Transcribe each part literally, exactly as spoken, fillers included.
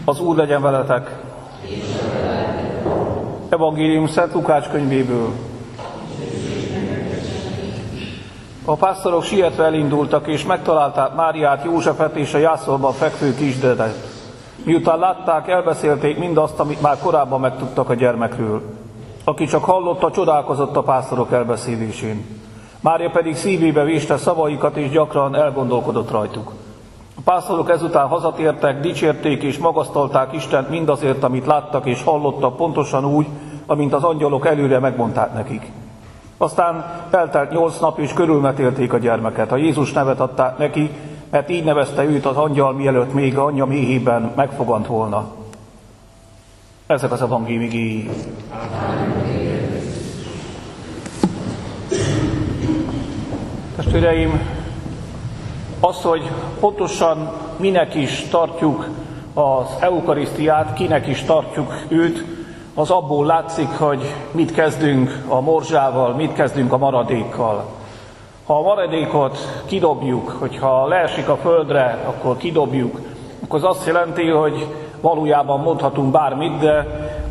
Az Úr legyen veletek! Evangélium Szent Lukács könyvéből. A pásztorok sietve elindultak, és megtalálták Máriát, Józsefet és a jászolban fekvő kisdedet. Miután látták, elbeszélték mindazt, amit már korábban megtudtak a gyermekről. Aki csak hallotta, csodálkozott a pásztorok elbeszélésén. Mária pedig szívébe véste szavaikat, és gyakran elgondolkodott rajtuk. A pásztorok ezután hazatértek, dicsérték és magasztalták Istent mindazért, amit láttak és hallottak, pontosan úgy, amint az angyalok előre megmondták nekik. Aztán eltelt nyolc nap, és körülmetélték a gyermeket. A Jézus nevet adták neki, mert így nevezte őt az angyal, mielőtt még anyja méhében megfogant volna. Ezek az evangélium igéi. Testvéreim, az, hogy pontosan minek is tartjuk az eukarisztiát, kinek is tartjuk őt, az abból látszik, hogy mit kezdünk a morzsával, mit kezdünk a maradékkal. Ha a maradékot kidobjuk, hogyha leesik a földre, akkor kidobjuk, akkor az azt jelenti, hogy valójában mondhatunk bármit, de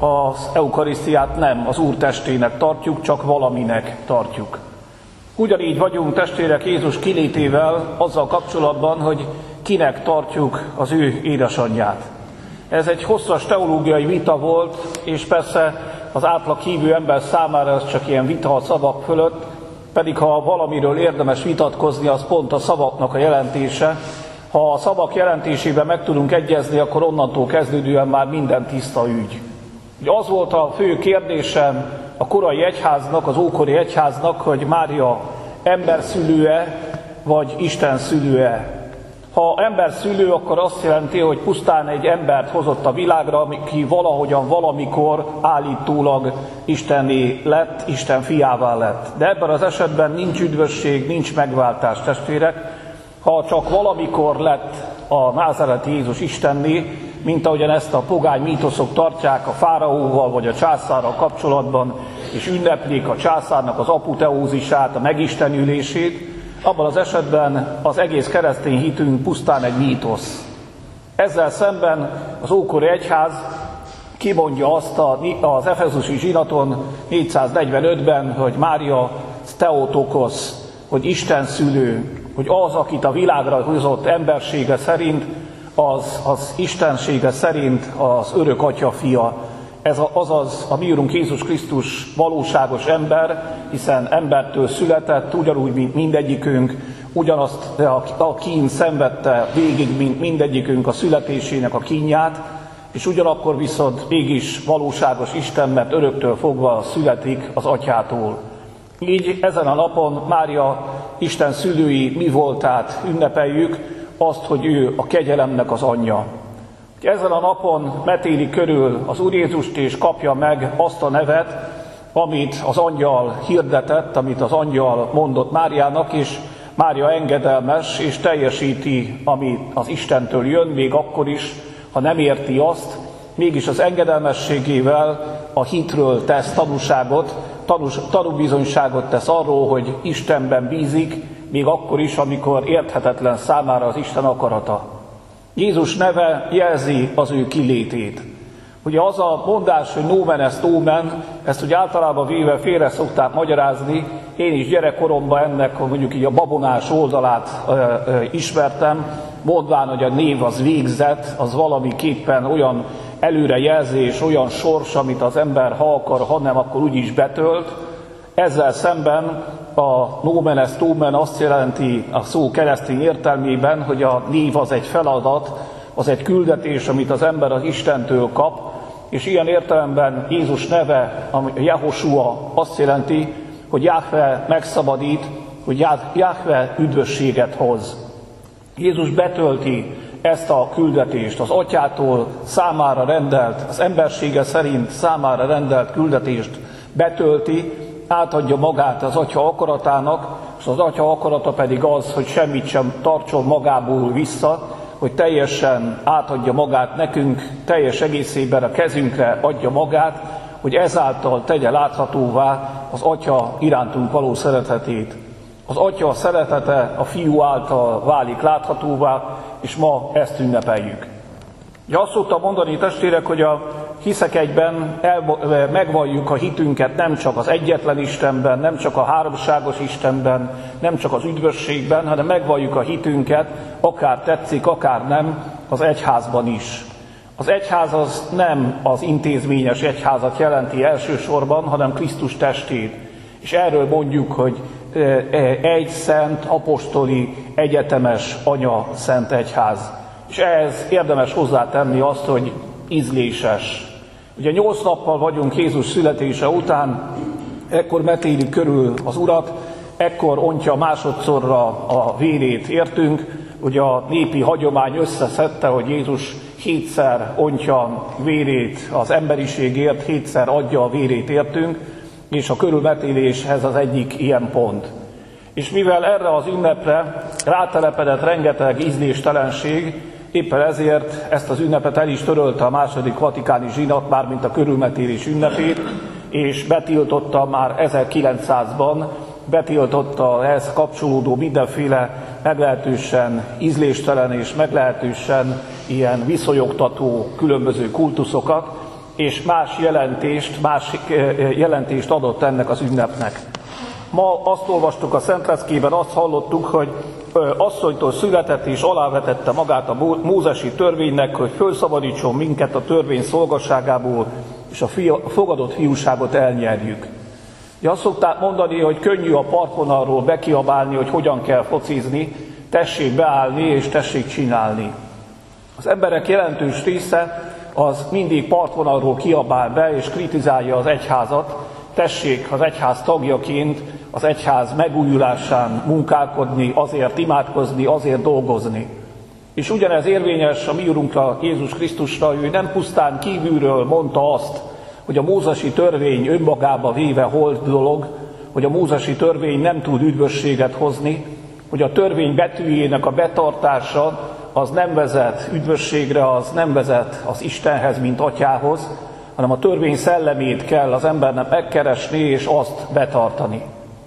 az eukarisztiát nem az Úr testének tartjuk, csak valaminek tartjuk. Ugyanígy vagyunk, testvérek, Jézus kilétével azzal kapcsolatban, hogy kinek tartjuk az ő édesanyját. Ez egy hosszas teológiai vita volt, és persze az átlag hívő ember számára ez csak ilyen vita a szavak fölött, pedig ha valamiről érdemes vitatkozni, az pont a szavaknak a jelentése. Ha a szavak jelentésében meg tudunk egyezni, akkor onnantól kezdődően már minden tiszta ügy. Ugye az volt a fő kérdésem a korai egyháznak, az ókori egyháznak, hogy Mária ember szülőe, vagy Isten szülőe. Ha ember szülő, akkor azt jelenti, hogy pusztán egy embert hozott a világra, aki valahogyan, valamikor állítólag Istenné lett, Isten fiává lett. De ebben az esetben nincs üdvösség, nincs megváltás, testvérek. Ha csak valamikor lett a názáreti Jézus Istenné, mint ahogyan ezt a pogány mítoszok tartják a fáraóval vagy a császárral kapcsolatban, és ünneplik a császárnak az apoteózisát, a megistenülését, abban az esetben az egész keresztény hitünk pusztán egy mítosz. Ezzel szemben az ókori egyház kimondja azt az efezusi zsinaton négyszáznegyvenötben, hogy Mária Theotokos, hogy Isten szülő, hogy az, akit a világra hozott embersége szerint, az, az istensége szerint az örök atya fia. Ez azaz a mi Urunk Jézus Krisztus valóságos ember, hiszen embertől született, ugyanúgy, mint mindegyikünk, ugyanazt a kín szenvedte végig, mint mindegyikünk a születésének a kínját, és ugyanakkor viszont mégis valóságos Isten, mert öröktől fogva születik az atyától. Így ezen a napon Mária Isten szülői mi voltát ünnepeljük, azt, hogy ő a kegyelemnek az anyja. Ezen a napon metéli körül az Úr Jézust, és kapja meg azt a nevet, amit az angyal hirdetett, amit az angyal mondott Máriának, és Mária engedelmes, és teljesíti, ami az Istentől jön, még akkor is, ha nem érti azt, mégis az engedelmességével a hitről tesz tanúságot, tanús, tanúbizonyságot tesz arról, hogy Istenben bízik, még akkor is, amikor érthetetlen számára az Isten akarata. Jézus neve jelzi az ő kilétét. Ugye az a mondás, hogy nomen est omen, ezt ugye általában véve félre szokták magyarázni, én is gyerekkoromban ennek mondjuk így a babonás oldalát ö, ö, ismertem, mondván, hogy a név az végzet, az valamiképpen olyan előrejelzés, olyan sors, amit az ember ha akar, ha nem, akkor úgyis betölt. Ezzel szemben a nomen est omen azt jelenti a szó keresztény értelmében, hogy a név az egy feladat, az egy küldetés, amit az ember az Istentől kap, és ilyen értelemben Jézus neve, ami Jehoshua, azt jelenti, hogy Jahve megszabadít, hogy Jahve üdvösséget hoz. Jézus betölti ezt a küldetést, az atyától számára rendelt, az embersége szerint számára rendelt küldetést betölti, átadja magát az atya akaratának, és az atya akarata pedig az, hogy semmit sem tartson magából vissza, hogy teljesen átadja magát nekünk, teljes egészében a kezünkre adja magát, hogy ezáltal tegye láthatóvá az atya irántunk való szeretetét. Az atya szeretete a fiú által válik láthatóvá, és ma ezt ünnepeljük. Ugye azt szoktam mondani, testvérek, hogy a hiszek egyben el, megvalljuk a hitünket nem csak az egyetlen Istenben, nem csak a háromságos Istenben, nem csak az üdvösségben, hanem megvalljuk a hitünket, akár tetszik, akár nem, az egyházban is. Az egyház az nem az intézményes egyházat jelenti elsősorban, hanem Krisztus testét. És erről mondjuk, hogy egy szent, apostoli, egyetemes anya szent egyház. És ehhez érdemes hozzátenni azt, hogy ízléses. Ugye nyolc nappal vagyunk Jézus születése után, ekkor metéli körül az Urat, ekkor ontja másodszorra a vérét értünk. Ugye a népi hagyomány összeszedte, hogy Jézus hétszer ontja vérét az emberiségért, hétszer adja a vérét értünk, és a körülmetéléshez az egyik ilyen pont. És mivel erre az ünnepre rátelepedett rengeteg ízléstelenség, éppen ezért ezt az ünnepet el is törölte a második vatikáni zsinat, mármint a körülmetélés ünnepét, és betiltotta már ezerkilencszázban, betiltotta ehhez kapcsolódó mindenféle meglehetősen ízléstelen és meglehetősen ilyen viszonyogtató különböző kultuszokat, és más jelentést, más jelentést adott ennek az ünnepnek. Ma azt olvastuk a Szentleckében, azt hallottuk, hogy asszonytól született és alávetette magát a mózesi törvénynek, hogy fölszabadítson minket a törvény szolgasságából, és a fogadott fiúságot elnyerjük. Ja, azt szokták mondani, hogy könnyű a partvonalról bekiabálni, hogy hogyan kell focizni, tessék beállni és tessék csinálni. Az emberek jelentős része az mindig partvonalról kiabál be és kritizálja az egyházat, tessék az egyház tagjaként az egyház megújulásán munkálkodni, azért imádkozni, azért dolgozni. És ugyanez érvényes a mi Urunkra, Jézus Krisztusra, ő nem pusztán kívülről mondta azt, hogy a mózesi törvény önmagába véve hold dolog, hogy a mózesi törvény nem tud üdvösséget hozni, hogy a törvény betűjének a betartása az nem vezet üdvösségre, az nem vezet az Istenhez, mint atyához, hanem a törvény szellemét kell az embernek megkeresni és azt betartani.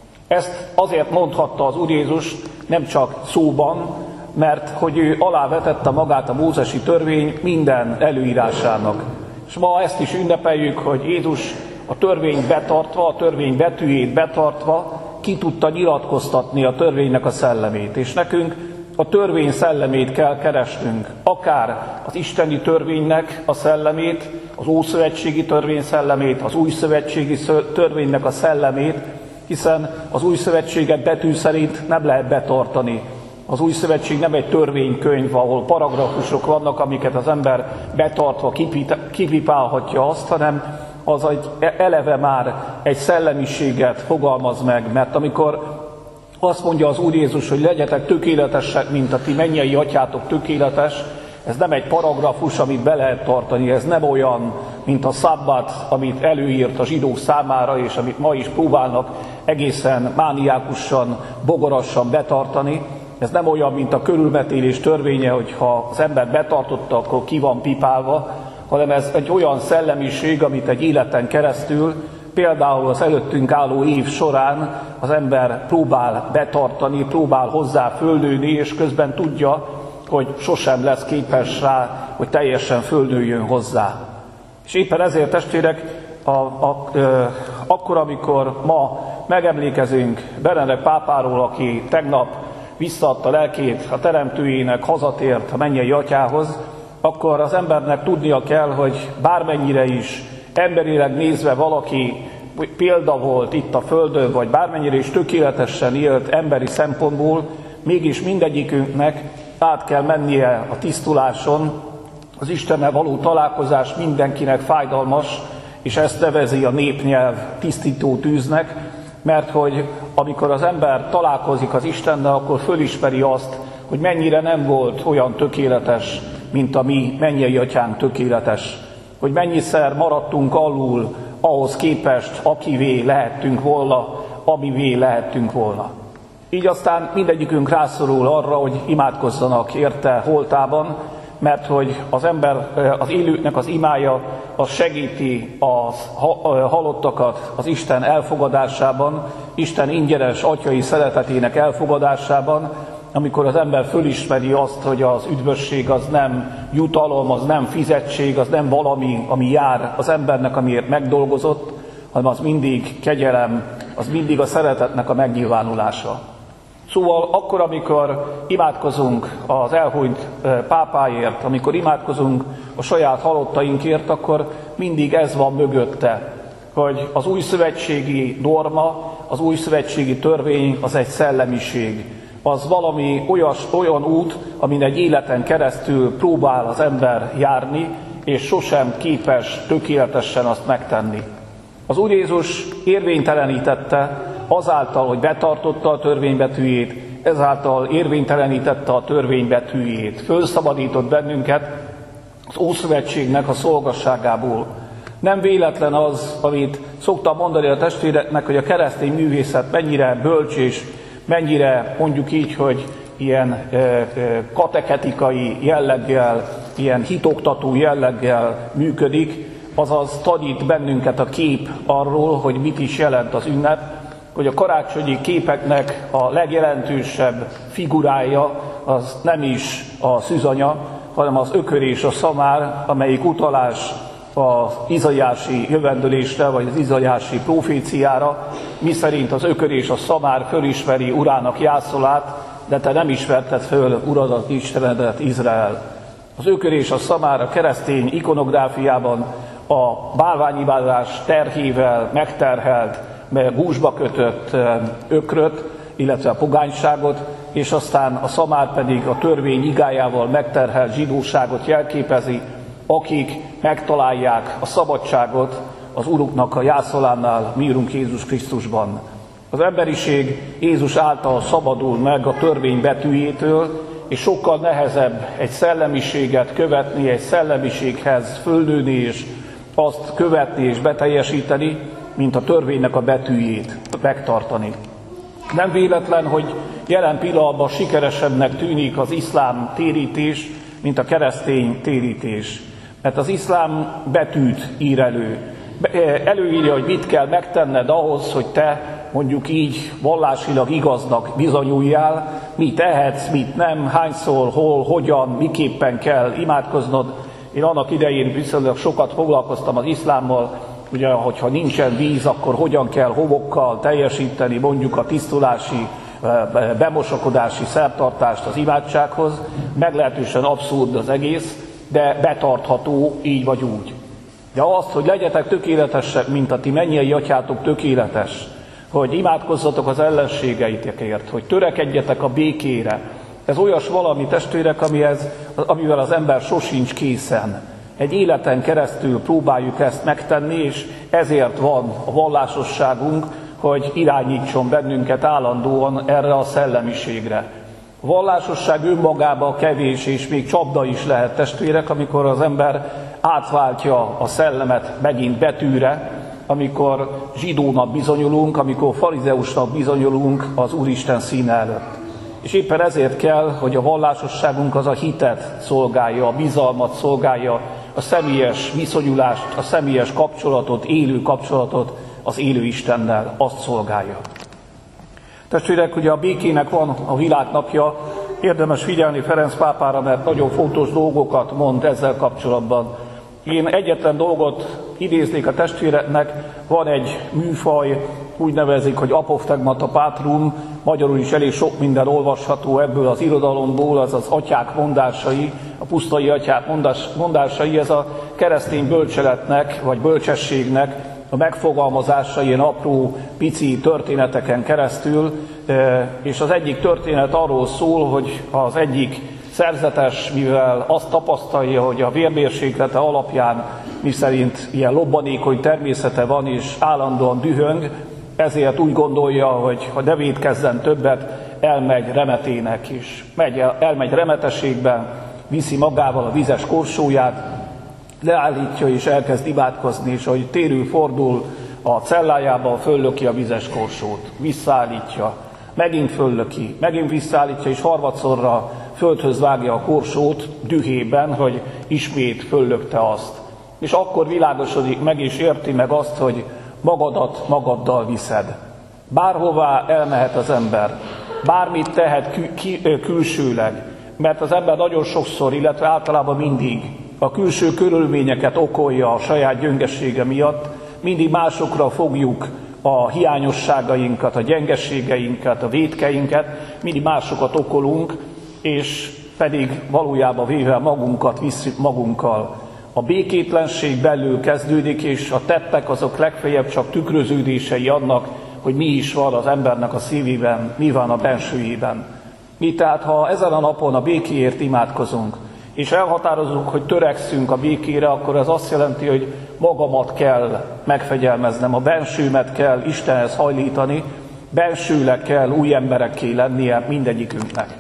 Ezt azért mondhatta az Úr Jézus nem csak szóban, mert hogy ő alávetette magát a mózesi törvény minden előírásának. És ma ezt is ünnepeljük, hogy Jézus a törvényt betartva, a törvény betűjét betartva ki tudta nyilatkoztatni a törvénynek a szellemét. És nekünk a törvény szellemét kell keresnünk, akár az isteni törvénynek a szellemét, az ószövetségi törvény szellemét, az új szövetségi törvénynek a szellemét, hiszen az új szövetséget betű szerint nem lehet betartani. Az új szövetség nem egy törvénykönyv, ahol paragrafusok vannak, amiket az ember betartva kipipálhatja azt, hanem az egy eleve már egy szellemiséget fogalmaz meg, mert amikor azt mondja az Úr Jézus, hogy legyetek tökéletesek, mint a ti mennyei atyátok tökéletes, ez nem egy paragrafus, amit be lehet tartani, ez nem olyan, mint a szabbat, amit előírt a zsidók számára, és amit ma is próbálnak egészen mániákusan, bogorasan betartani. Ez nem olyan, mint a körülmetélés törvénye, hogy ha az ember betartotta, akkor ki van pipálva, hanem ez egy olyan szellemiség, amit egy életen keresztül, például az előttünk álló év során az ember próbál betartani, próbál hozzá földőni, és közben tudja, hogy sosem lesz képes rá, hogy teljesen földőjön hozzá. És éppen ezért, testvérek, a, a, ö, akkor, amikor ma megemlékezünk Benedek pápáról, aki tegnap visszaadta lelkét a teremtőjének, hazatért a mennyei atyához, akkor az embernek tudnia kell, hogy bármennyire is emberileg nézve valaki példa volt itt a Földön, vagy bármennyire is tökéletesen élt emberi szempontból, mégis mindegyikünknek át kell mennie a tisztuláson, az Istennel való találkozás mindenkinek fájdalmas, és ezt nevezi a népnyelv tisztító tűznek, mert hogy amikor az ember találkozik az Istennel, akkor fölismeri azt, hogy mennyire nem volt olyan tökéletes, mint a mi mennyei atyánk tökéletes. Hogy mennyiszer maradtunk alul ahhoz képest, akivé lehettünk volna, amivé lehettünk volna. Így aztán mindegyikünk rászorul arra, hogy imádkozzanak érte holtában, mert hogy az ember, az élőknek az imája, az segíti a halottakat az Isten elfogadásában, Isten ingyenes atyai szeretetének elfogadásában, amikor az ember fölismeri azt, hogy az üdvösség az nem jutalom, az nem fizetség, az nem valami, ami jár az embernek, amiért megdolgozott, hanem az mindig kegyelem, az mindig a szeretetnek a megnyilvánulása. Szóval akkor, amikor imádkozunk az elhunyt pápáért, amikor imádkozunk a saját halottainkért, akkor mindig ez van mögötte, hogy az új szövetségi norma, az új szövetségi törvény az egy szellemiség. Az valami olyas, olyan út, amin egy életen keresztül próbál az ember járni, és sosem képes tökéletesen azt megtenni. Az Úr Jézus érvénytelenítette azáltal, hogy betartotta a törvénybetűjét, ezáltal érvénytelenítette a törvénybetűjét. Fölszabadított bennünket az Ószövetségnek a szolgasságából. Nem véletlen az, amit szoktam mondani a testvéreknek, hogy a keresztény művészet mennyire bölcs és mennyire, mondjuk így, hogy ilyen katechetikai jelleggel, ilyen hitoktató jelleggel működik, azaz tanít bennünket a kép arról, hogy mit is jelent az ünnep, hogy a karácsonyi képeknek a legjelentősebb figurája az nem is a szűzanya, hanem az ökör és a szamár, amelyik utalás az izaiási jövendőlésre, vagy az izaiási proféciára, miszerint az ökör és a szamár fölismeri urának jászolát, de te nem ismerted föl uradat, Istenedet, Izrael. Az ökör és a szamár a keresztény ikonográfiában a bálványimádás terhével megterhelt, gúzsba kötött ökröt, illetve a pogányságot, és aztán a szamár pedig a törvény igájával megterhelt zsidóságot jelképezi, akik megtalálják a szabadságot az Uruknak a jászolánál, mi Urunk Jézus Krisztusban. Az emberiség Jézus által szabadul meg a törvény betűjétől, és sokkal nehezebb egy szellemiséget követni, egy szellemiséghez földődni, és azt követni és beteljesíteni, mint a törvénynek a betűjét megtartani. Nem véletlen, hogy jelen pillanatban sikeresebbnek tűnik az iszlám térítés, mint a keresztény térítés. Mert az iszlám betűt ír elő. Előírja, hogy mit kell megtenned ahhoz, hogy te mondjuk így vallásilag igaznak bizonyuljál, mit tehetsz, mit nem, hányszor, hol, hogyan, miképpen kell imádkoznod. Én annak idején viszonylag sokat foglalkoztam az iszlámmal, ugye, hogyha nincsen víz, akkor hogyan kell homokkal teljesíteni mondjuk a tisztulási, bemosakodási szertartást az imádsághoz. Meglehetősen abszurd az egész, de betartható így vagy úgy. De azt, hogy legyetek tökéletesek, mint a ti mennyei atyátok tökéletes, hogy imádkozzatok az ellenségeitekért, hogy törekedjetek a békére, ez olyas valami, testvérek, amihez, amivel az ember sosincs készen. Egy életen keresztül próbáljuk ezt megtenni, és ezért van a vallásosságunk, hogy irányítson bennünket állandóan erre a szellemiségre. A vallásosság önmagában kevés, és még csapda is lehet, testvérek, amikor az ember átváltja a szellemet megint betűre, amikor zsidónak bizonyulunk, amikor farizeusnak bizonyulunk az Úristen színe előtt. És éppen ezért kell, hogy a vallásosságunk az a hitet szolgálja, a bizalmat szolgálja, a személyes viszonyulást, a személyes kapcsolatot, élő kapcsolatot az élő Istennel, azt szolgálja. Testvérek, ugye a békének van a világnapja, érdemes figyelni Ferenc pápára, mert nagyon fontos dolgokat mond ezzel kapcsolatban. Én egyetlen dolgot idéznék a testvéreknek, van egy műfaj, úgy nevezik, hogy apoftegmata patrum, magyarul is elég sok minden olvasható ebből az irodalomból, az az atyák mondásai, a pusztai atyák mondás, mondásai, ez a keresztény bölcseletnek, vagy bölcsességnek a megfogalmazása ilyen apró, pici történeteken keresztül, és az egyik történet arról szól, hogy az egyik szerzetes, mivel azt tapasztalja, hogy a vérmérséklete alapján miszerint ilyen lobbanékony természete van, és állandóan dühöng, ezért úgy gondolja, hogy ha ne vétkezzen többet, elmegy remetének is. Megy el, elmegy remetességben, viszi magával a vizes korsóját, leállítja és elkezd imádkozni, és ahogy térül fordul a cellájában, föllöki a vizes korsót, visszaállítja, megint föllöki, megint visszaállítja, és harmadszorra földhöz vágja a korsót dühében, hogy ismét föllökte azt. És akkor világosodik meg, és érti meg azt, hogy magadat magaddal viszed. Bárhová elmehet az ember, bármit tehet kül- ki- külsőleg, mert az ember nagyon sokszor, illetve általában mindig a külső körülményeket okolja a saját gyöngesége miatt, mindig másokra fogjuk a hiányosságainkat, a gyengeségeinket, a vétkeinket, mindig másokat okolunk, és pedig valójában véve magunkat visszük magunkkal. A békétlenség belül kezdődik, és a tettek azok legfeljebb csak tükröződései annak, hogy mi is van az embernek a szívében, mi van a bensőjében. Mi tehát, ha ezen a napon a békéért imádkozunk, és elhatározunk, hogy törekszünk a békére, akkor ez azt jelenti, hogy magamat kell megfegyelmeznem, a bensőmet kell Istenhez hajlítani, bensőleg kell új emberekké lennie mindegyikünknek.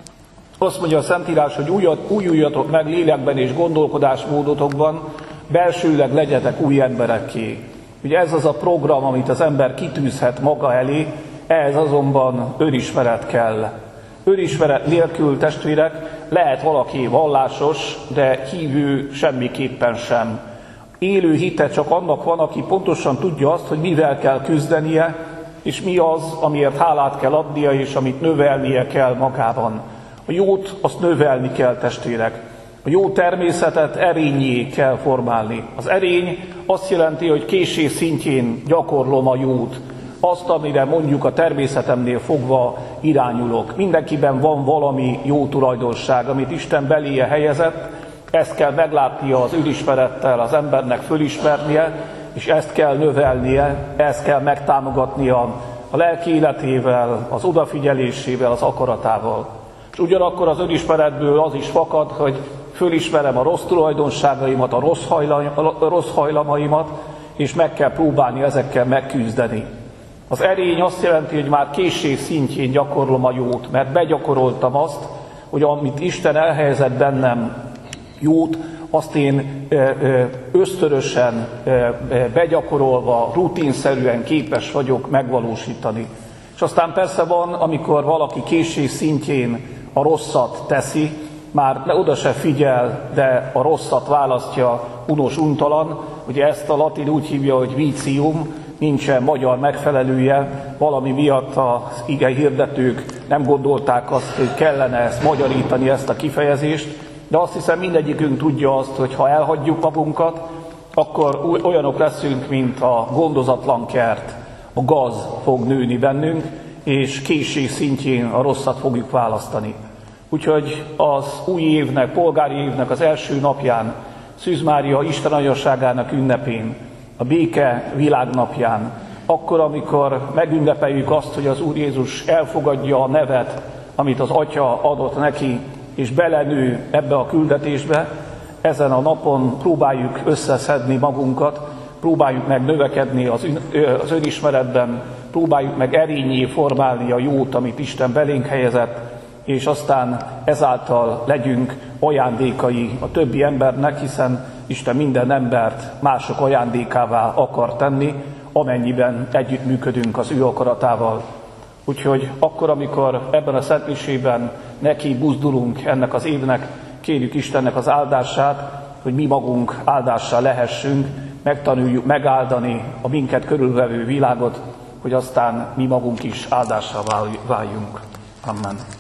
Azt mondja a Szentírás, hogy újat, újuljatok meg lélekben és gondolkodásmódotokban, belsőleg legyetek új emberekké. Ugye ez az a program, amit az ember kitűzhet maga elé, ehhez azonban önismeret kell. Önismeret nélkül, testvérek, lehet valaki vallásos, de hívő semmiképpen sem. Élő hite csak annak van, aki pontosan tudja azt, hogy mivel kell küzdenie, és mi az, amiért hálát kell adnia, és amit növelnie kell magában. A jót azt növelni kell, testvérek. A jó természetet erényé kell formálni. Az erény azt jelenti, hogy készség szintjén gyakorlom a jót. Azt, amire mondjuk a természetemnél fogva irányulok. Mindenkiben van valami jó tulajdonság, amit Isten beléje helyezett, ezt kell meglátnia az önismerettel, az embernek fölismernie, és ezt kell növelnie, ezt kell megtámogatnia a lelki életével, az odafigyelésével, az akaratával. És ugyanakkor az önismeretből az is fakad, hogy fölismerem a rossz tulajdonságaimat, a rossz, hajlam, a rossz hajlamaimat, és meg kell próbálni ezekkel megküzdeni. Az erény azt jelenti, hogy már készség szintjén gyakorlom a jót, mert begyakoroltam azt, hogy amit Isten elhelyezett bennem jót, azt én ösztönösen, begyakorolva, rutinszerűen képes vagyok megvalósítani. És aztán persze van, amikor valaki készség szintjén a rosszat teszi, már oda se figyel, de a rosszat választja unos untalan. Ugye ezt a latin úgy hívja, hogy vicium, nincsen magyar megfelelője, valami miatt az ige hirdetők nem gondolták azt, hogy kellene ezt magyarítani, ezt a kifejezést, de azt hiszem mindegyikünk tudja azt, hogy ha elhagyjuk magunkat, akkor olyanok leszünk, mint a gondozatlan kert. A gaz fog nőni bennünk, és készség szintjén a rosszat fogjuk választani. Úgyhogy az új évnek, polgári évnek az első napján, Szűz Mária Isten anyaságának ünnepén, a béke világnapján, akkor, amikor megünnepeljük azt, hogy az Úr Jézus elfogadja a nevet, amit az Atya adott neki, és belenő ebbe a küldetésbe, ezen a napon próbáljuk összeszedni magunkat, próbáljuk meg növekedni az, az önismeretben, próbáljuk meg erényé formálni a jót, amit Isten belénk helyezett, és aztán ezáltal legyünk ajándékai a többi embernek, hiszen Isten minden embert mások ajándékává akar tenni, amennyiben együttműködünk az ő akaratával. Úgyhogy akkor, amikor ebben a szentmisében neki buzdulunk ennek az évnek, kérjük Istennek az áldását, hogy mi magunk áldássá lehessünk, megtanuljuk megáldani a minket körülvevő világot, hogy aztán mi magunk is áldássá váljunk. Amen.